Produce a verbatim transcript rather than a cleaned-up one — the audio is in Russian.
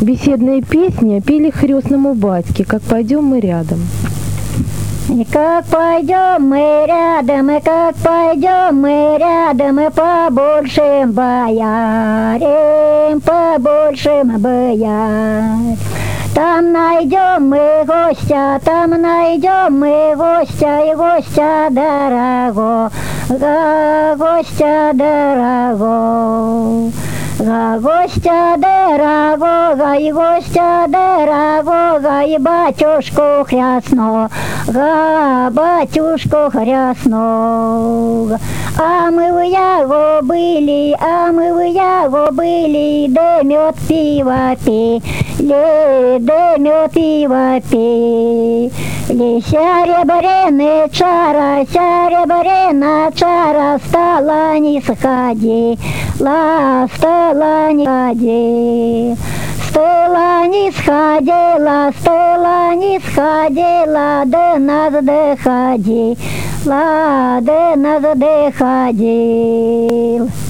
Беседная песня пели хрестному батьке, как пойдем мы рядом. И как пойдем мы рядом, и как пойдем мы рядом, и по большим боярам, по большим боярам. Там найдем мы гостя, там найдем мы гостя, и гостя дорогого, гостя дорогого. Га гостя дорогого, и гостя дорогого, и батюшку хрясного, га батюшку хрясного. А мы в яго были, а мы в яго были, да мед пиво пили, да мед пиво пили. Серебряный чара, серебряная чара, стала не сходи, ла стала не сходи. Стала не сходила, стала не сходила, до нас доходи, ла до нас доходил.